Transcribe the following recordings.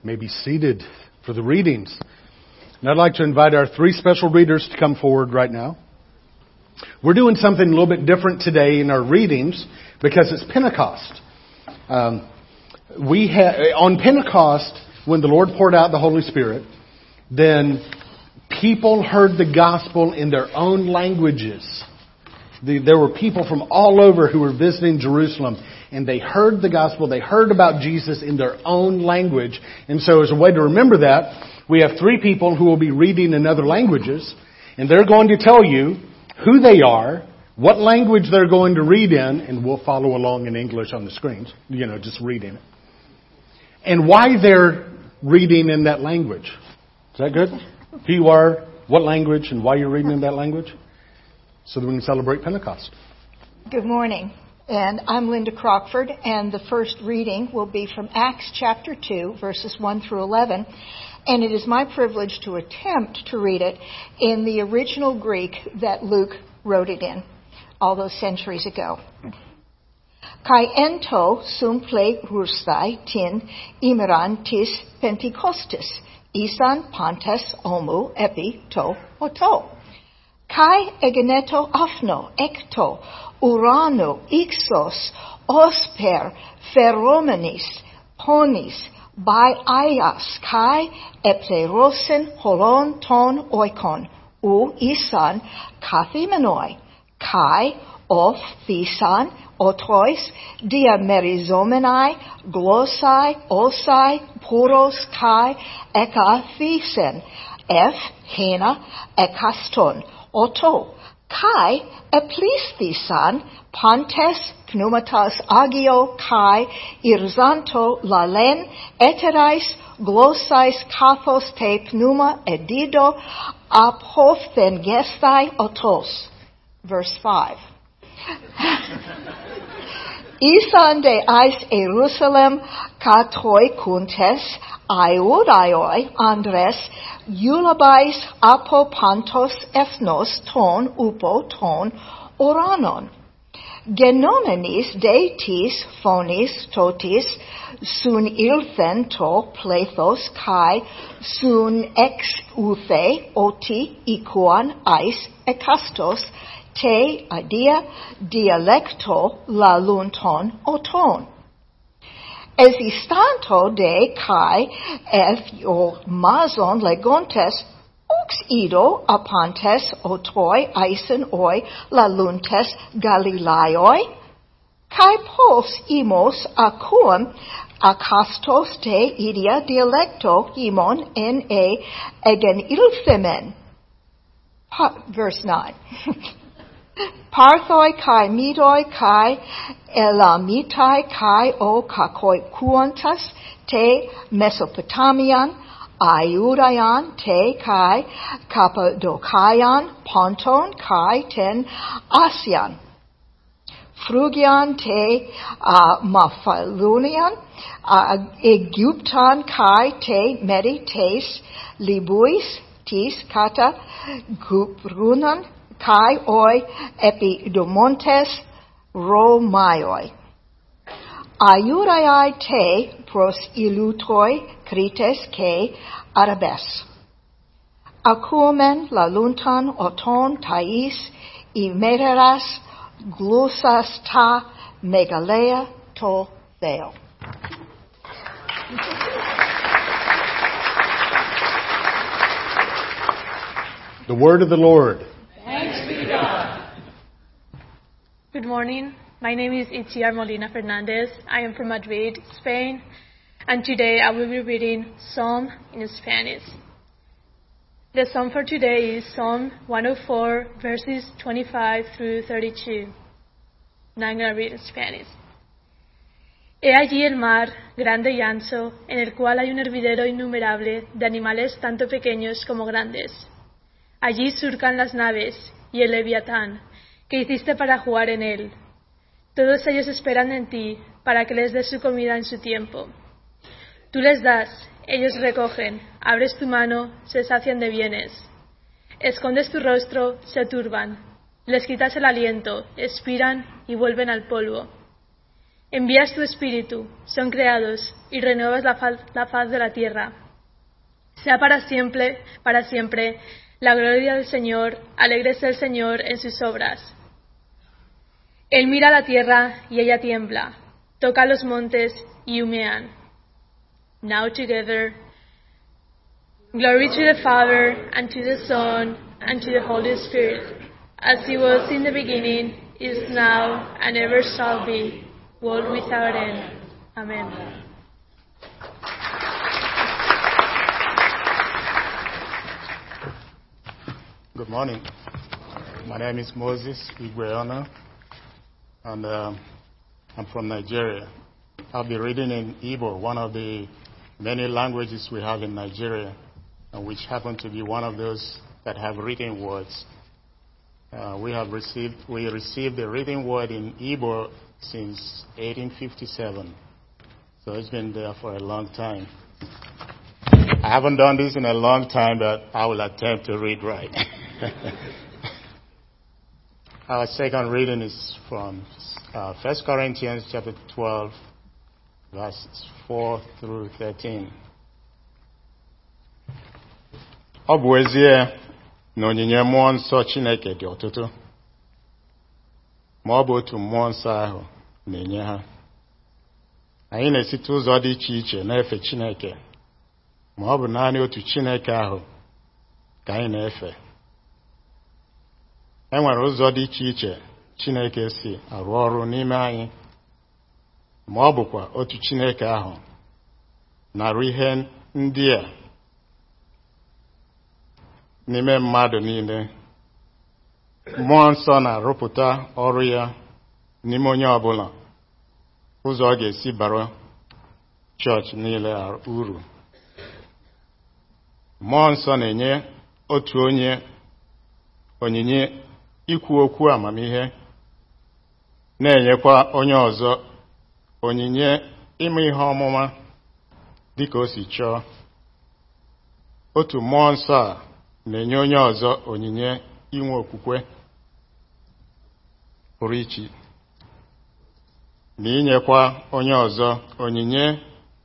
may be seated for the readings. And I'd like to invite our three special readers to come forward right now. We're doing something a little bit different today in our readings because it's Pentecost. On Pentecost, when the Lord poured out the Holy Spirit, then people heard the gospel in their own languages. There were people from all over who were visiting Jerusalem, and they heard the gospel. They heard about Jesus in their own language. And so as a way to remember that, we have three people who will be reading in other languages, and they're going to tell you who they are, what language they're going to read in, and we'll follow along in English on the screens, just reading it, and why they're reading in that language. Is that good? Who you are, what language, and why you're reading in that language, so that we can celebrate Pentecost. Good morning, and I'm Linda Crockford, and the first reading will be from Acts chapter 2, verses 1 through 11, and it is my privilege to attempt to read it in the original Greek that Luke wrote it in all those centuries ago. Kai ento sum ple hurstai tin imeran tis Pentekostis, isan pantes omu epi to oto. Kai egeneto afno ekto urano ixos osper pheromenis ponis by aias kai eplerosen holon ton oikon u isan kathimenoi kai of thisan otois diamerizomenai glossai osai poros kai ekathisen f hena ekaston oto kai eplisthesan pantes pneumatas agio kai irzanto lalen eterais glossais kathos te pneuma edido aphothen gestai otos. Verse 5. Isan de ais Jerusalem katoi kuntes aiodaioi andres eulabais apo pantos ethnos ton upo ton oranon. Genomenis deitis phonis totis sun ilthen to plethos kai sun ex uthe oti ikuan ais ekastos te idea dialecto la lunton oton. Esistanto de kai eth mazon legontes ux ido apantes otoi eisen oi la luntes Galilaioi, kai pos imos acuum akastos te idia dialecto imon en egen ilthemen. Verse 9. Parthoi kai midoi kai elamitai kai o kakoi kuantas te Mesopotamian Iudayan te kai Cappadocian Ponton kai ten Asian Phrygian te Maphalunian Egyptan kai te Medites Libuis tis kata Guprunan kai oi epidomontes Romaioi. Aiurai te pros ilutoi krites ke arabes. Acumen la luntan oton tais imeteras glussas ta megalea to theo. The word of the Lord. Thanks be to God. Good morning. My name is Itziar Molina Fernandez. I am from Madrid, Spain, and today I will be reading Psalm in Spanish. The psalm for today is Psalm 104, verses 25 through 32. Now I'm going to read in Spanish. He allí el mar, grande y ancho, en el cual hay un hervidero innumerable de animales tanto pequeños como grandes. Allí surcan las naves y el leviatán, que hiciste para jugar en él. Todos ellos esperan en ti, para que les des su comida en su tiempo. Tú les das, ellos recogen, abres tu mano, se sacian de bienes. Escondes tu rostro, se turban. Les quitas el aliento, expiran y vuelven al polvo. Envías tu espíritu, son creados, y renuevas la faz de la tierra. Sea para siempre, la gloria del Señor, alégrese el Señor en sus obras. Él mira la tierra y ella tiembla, toca los montes y humean. Now together, glory to the Father, and to the Son, and to the Holy Spirit, as it was in the beginning, is now, and ever shall be, world without end. Amen. Good morning. My name is Moses Igweona, and I'm from Nigeria. I'll be reading in Igbo, one of the many languages we have in Nigeria, and which happen to be one of those that have written words. We received the written word in Igbo since 1857, so it's been there for a long time. I haven't done this in a long time, but I will attempt to read right. Our second reading is from 1 Corinthians chapter 12, verses 4 through 13. Ọ bụ ezie na onyinye mmụọ nsọ Chineke dị ọtụtụ, ma ọ bụ otu mmụọ nsọ ahụ na-enye ha. Anyị na-esite ụzọ dị iche iche na-efe Chineke, ma ọ bụ naanị otu Chineke ahụ ka anyị na-efe. E nwere ụzọ dị iche iche Chineke si arụ ọrụ n'ime anyị, ma ọ bụkwa otu Chineke ahụ na-arụ ihe ndị a n'ime mmadụ niile. Mmụọ nsọ na-arụpụta ọrụ ya n'ime onye ọbụla, ụzọ ọ ga-esi bara chọọchị niile uru. Mmụọ nsọ na-enye otu onye onyinye ikwu okwu amamihe, na-enyekwa onye ọzọ onyinye ime ihe ọmụma dịka o si chọọ. Otu mmụọ nsọ a na-enye onye ọzọ onyinye inwe okwukwe pụrụ iche, na inyekwa onye ọzọ onyinye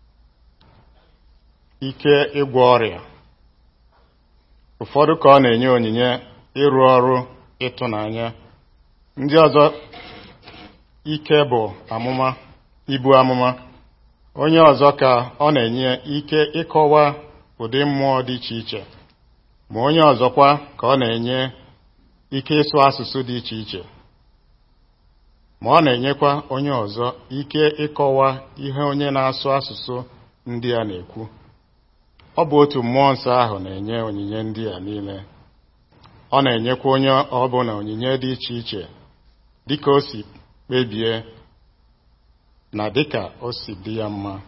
ike ịgwọ ọrịa. Ụfọdụ ka ọ na-enye onyinye ịrụ ọrụ ịtụnanya, ndị ọzọ ike bụ amụma, ibu amụma. Onye ọzọ ka ọ na-enye ike ịkọwa ụdị mmụọ dị iche iche, ma onye ọzọkwa ka ọ na-enye ike ịsụ asụsụ dị iche iche, ma ọ na-enyekwa onye ọzọ ike ịkọwa ihe onye na-asụ asụsụ ndị a na-ekwu. Ọ bụ otu mmụọ nsọ ahụ na-enye onyinye ndị a niile. Ọ na-enyekwa onye ọbụla onyinye dị iche iche dịka o si kpebie na dịka o si dị ya mma.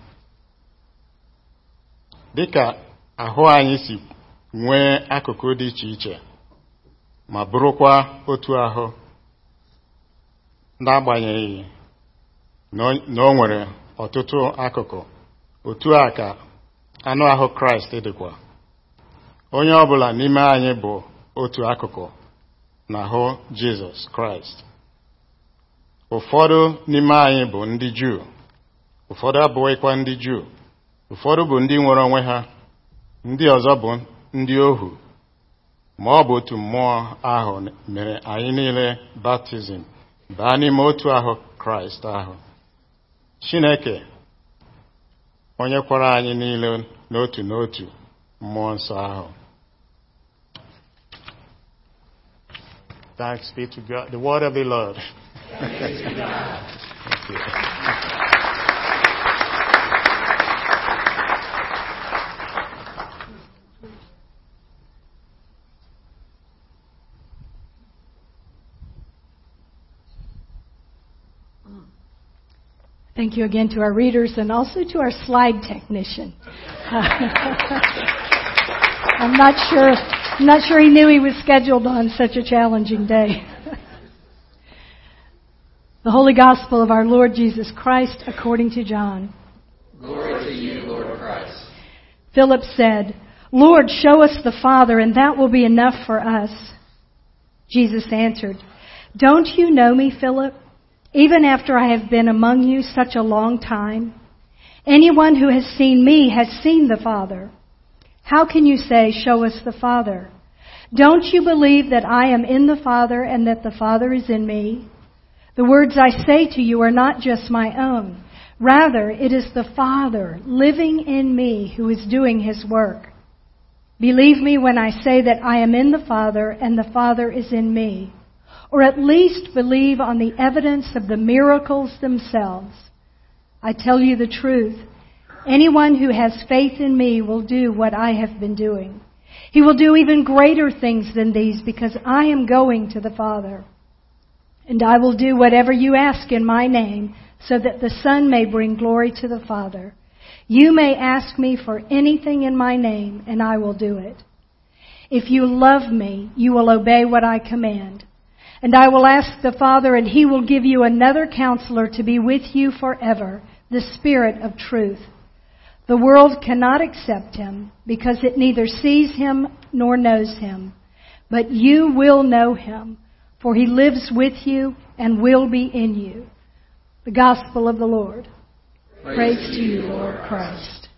Dịka ahụ anyị si nwee akụkụ dị iche iche ma bụrụkwa otu ahụ, n'agbanyeghị na o nwere ọtụtụ akụkụ, otu a ka anụ ahụ Kraịst dịkwa. Onye ọbụla n'ime anyị bụ otu akụkụ n'ahụ Jizọs Kraịst. Ụfọdụ n'ime anyị bụ ndị Juu, ụfọdụ abụghịkwa ndị Juu, ụfọdụ bụ ndị nwere onwe ha, ndị ọzọ bụ ndị ohu, ma ọ bụ otu mmụọ ahụ mere anyị niile baptizim baa n'ime otu ahụ Kraịst ahụ. Chineke onye kwara anyị niile n'otu n'otu mmụọ nsọ ahụ. Thanks be to God. The word of the Lord. Thank you. Thank you again to our readers and also to our slide technician. I'm not sure he knew he was scheduled on such a challenging day. The Holy Gospel of our Lord Jesus Christ according to John. Glory to you, Lord Christ. Philip said, "Lord, show us the Father, and that will be enough for us." Jesus answered, "Don't you know me, Philip? even after I have been among you such a long time? Anyone who has seen me has seen the Father. How can you say, 'Show us the Father'? Don't you believe that I am in the Father and that the Father is in me? The words I say to you are not just my own. Rather, it is the Father living in me who is doing His work. Believe me when I say that I am in the Father and the Father is in me. Or at least believe on the evidence of the miracles themselves. I tell you the truth. Anyone who has faith in me will do what I have been doing. He will do even greater things than these because I am going to the Father. And I will do whatever you ask in my name so that the Son may bring glory to the Father. You may ask me for anything in my name and I will do it. If you love me, you will obey what I command. And I will ask the Father, and He will give you another counselor to be with you forever, the Spirit of truth. The world cannot accept Him because it neither sees Him nor knows Him. But you will know Him, for He lives with you and will be in you. The Gospel of the Lord. Praise to you, Lord Christ.